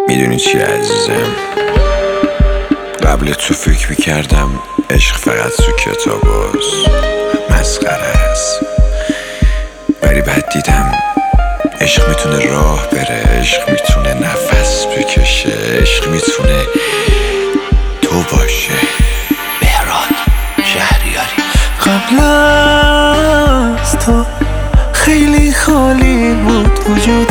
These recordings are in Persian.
میدونی چی عزیزم، قبل تو فکر میکردم عشق فقط تو کتاباست، مسخره است. ولی بعد دیدم عشق میتونه راه بره، عشق میتونه نفس بکشه، عشق میتونه تو باشه. بهراد شهریاری. قبل از تو خیلی خالی بود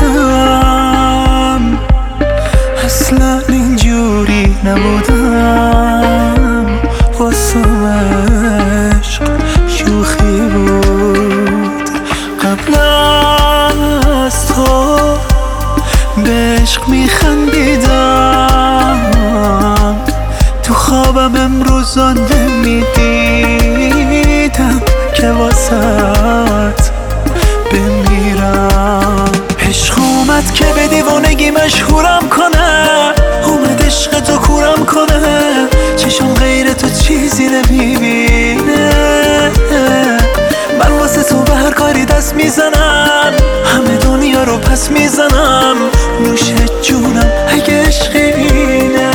وجودم، اصلا اینجوری نبودم، واسم عشق شوخی بود. قبل از تو به عشق میخندیدم، تو خوابم امروزا نمیدیدم که واسط بمیرم. عشق اومد که به دیوانگی مشهورم کنه، اومد عشق تو کورم کنه، چشم غیر تو چیزی نمیبینه. من واسه تو به هر کاری دست میزنم، همه دنیا رو پس میزنم، نوش جونم اگه عشق اینه.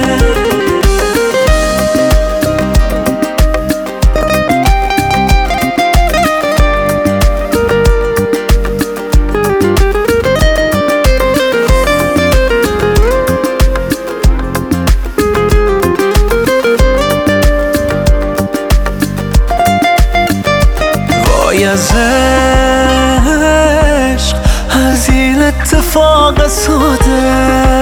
از عشق، از این اتفاق ساده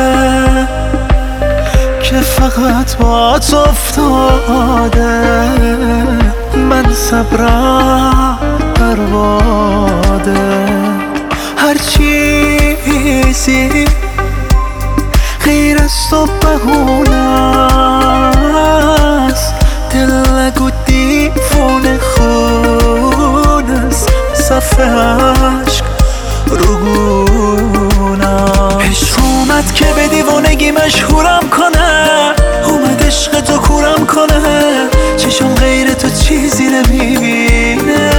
که فقط با تو افتاده، من صبرم برباده. هر چیزی غیر از تو بهونه است، دل نگو دیوونه خونه است، صف عشق رو گونم. عشق اومد که به دیوانگی مشهورم کنه، اومد عشق تو کورم کنه، چشم غیر تو چیزی نمیبینه.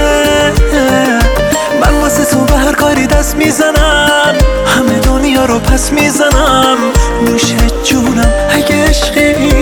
من واسه تو به هر کاری دست میزنم، همه دنیا رو پس میزنم، نوش جونم اگه عشقی